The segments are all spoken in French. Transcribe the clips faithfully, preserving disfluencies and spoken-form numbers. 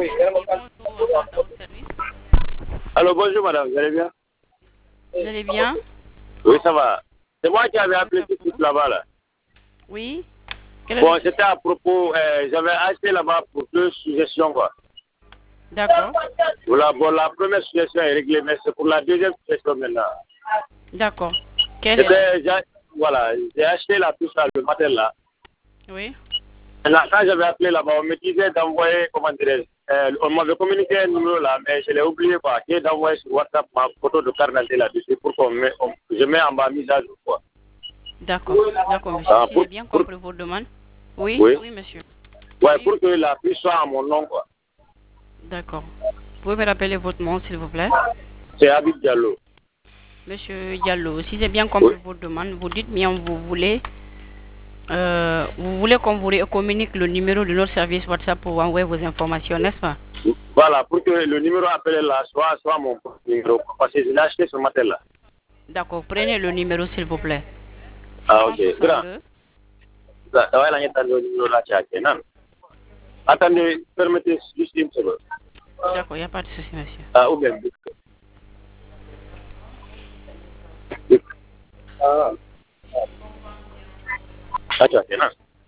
Bonjour, à votre service. Alors bonjour madame, vous allez bien? Vous allez bien? Oui, ça va. C'est moi qui avais appelé tout de suite là-bas là. Oui. Quel est Bon, le- c'était à propos, euh, j'avais acheté là-bas pour deux suggestions quoi. D'accord. Voilà, bon, la première suggestion est réglée, mais c'est pour la deuxième suggestion maintenant. D'accord. Quel est... C'était, j'ai- voilà, j'ai acheté la puce là, le matin là. Oui. Maintenant, quand j'avais appelé là-bas, on me disait d'envoyer, comment dirais-je, euh, on m'avait communiqué un numéro là, mais je l'ai oublié quoi, qui est d'envoyer sur WhatsApp ma photo de carte d'identité là-dessus pour qu'on met, on- je mets en bas mise à jour quoi. D'accord. D'accord, monsieur. Ah, Si pour- j'ai bien pour- compris votre demande. Oui. Oui. Oui, monsieur. Ouais, Oui. pour que la puce soit à mon nom quoi. D'accord. Vous pouvez me rappeler votre nom, s'il vous plaît? C'est Habib Diallo. Monsieur Diallo, si j'ai bien compris votre demande, vous dites bien vous voulez... euh, vous voulez qu'on vous ré- communique le numéro de notre service WhatsApp pour envoyer vos informations, n'est-ce pas? Voilà, pour que le numéro appelé là soit, soit mon numéro. Parce que je l'ai acheté ce matin là. D'accord. Prenez le numéro, s'il vous plaît. Ah, ok. Grand. six cent soixante-deux. Ça ça va, là, il y a le numéro là, tiens, tiens, non. Attendez, permettez juste une seconde. D'accord, il n'y a pas de souci, monsieur. Ah, ou bien, vite. Vite. Ah, ah, tiens, tiens, non.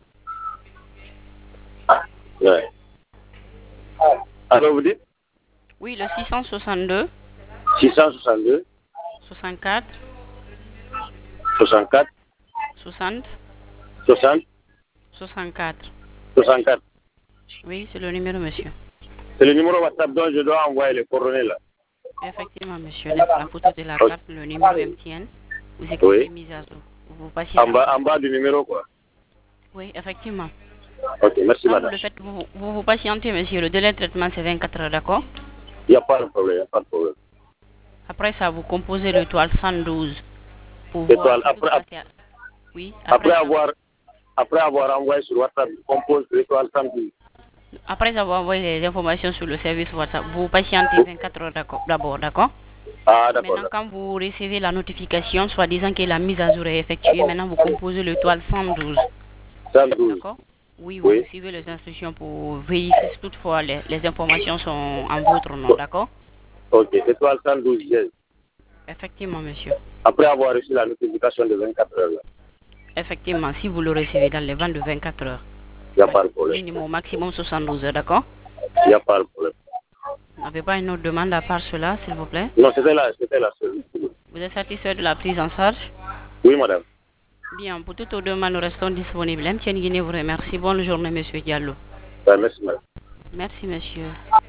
Ah, ouais. Alors, vous dites Oui, le six cent soixante-deux. six cent soixante-deux, soixante-quatre. soixante-quatre, soixante. soixante, soixante-quatre. soixante-quatre. Oui, c'est le numéro, monsieur. C'est le numéro WhatsApp dont je dois envoyer les coordonnées là. Effectivement, monsieur. La photo de la Ok. carte, le numéro M T N. Vous écrivez Oui. mise à jour. Vous passez En la- bas, en bas du numéro quoi. Oui, effectivement. Ok, merci Quand vous madame. le faites, vous vous, vous patientez, monsieur. Le délai de traitement, c'est vingt-quatre heures, d'accord? Il n'y a pas de problème, il n'y a pas de problème. Après ça, vous composez l'étoile cent douze pour voir. Étoile, si tout après, passe à- Oui, après, après, ça- avoir, après avoir envoyé sur WhatsApp, je compose l'étoile samedi. après avoir envoyé les informations sur le service WhatsApp, vous patientez vingt-quatre heures d'accord- d'abord, d'accord? Ah, d'accord. Maintenant, quand vous recevez la notification, soit disant que la mise à jour est effectuée, maintenant vous composez l'étoile cent douze. samedi. D'accord? Oui, vous Oui. suivez les instructions pour vérifier si toutefois les, les informations sont en votre nom, d'accord? Ok, étoile cent douze, yes. Effectivement, monsieur. Après avoir reçu la notification de vingt-quatre heures, là. Effectivement, si vous le recevez dans les vingt de vingt-quatre heures, Il n'y a pas de problème. minimum, maximum soixante-douze heures, d'accord? Il n'y a pas de problème. Vous n'avez pas une autre demande à part cela, s'il vous plaît? Non, c'était la, c'était la seule. Vous êtes satisfait de la prise en charge? Oui, madame. Bien, pour toutes aux demandes, nous restons disponibles. M T N Guinée vous remercie. Bonne journée, monsieur Diallo. Ouais, merci, madame. Merci, monsieur.